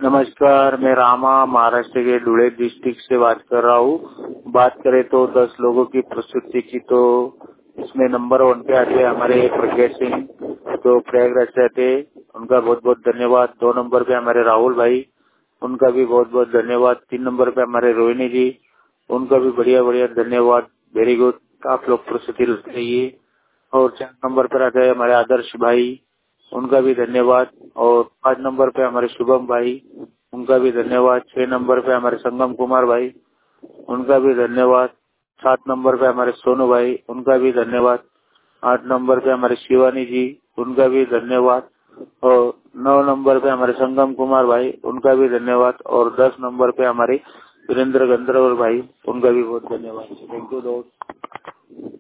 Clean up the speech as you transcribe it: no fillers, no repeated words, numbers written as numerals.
नमस्कार, मैं रामा महाराष्ट्र के धुले डिस्ट्रिक्ट से बात कर रहा हूँ। बात करें तो 10 लोगों की प्रस्तुति की, तो इसमें नंबर 1 पे आते हैं हमारे प्रज्ञा सिंह, तो प्रयागराज से आते, उनका बहुत बहुत धन्यवाद। 2 नंबर पे हमारे राहुल भाई, उनका भी बहुत बहुत धन्यवाद। 3 नंबर पे हमारे रोहिणी जी, उनका भी बढ़िया बढ़िया धन्यवाद। वेरी गुड, आप लोग प्रस्तुति लेते रहिए। और 4 नंबर पर आते हैं हमारे आदर्श भाई, उनका भी धन्यवाद। और 5 नंबर पे हमारे शुभम भाई, उनका भी धन्यवाद। 6 नंबर पे हमारे संगम कुमार भाई, उनका भी धन्यवाद। 7 नंबर पे हमारे सोनू भाई, उनका भी धन्यवाद। 8 नंबर पे हमारे शिवानी जी, उनका भी धन्यवाद। और 9 नंबर पे हमारे संगम कुमार भाई, उनका भी धन्यवाद। और 10 नंबर पे हमारे वीरेंद्र गंधर्व भाई, उनका भी बहुत धन्यवाद। थैंक यू दोस्त।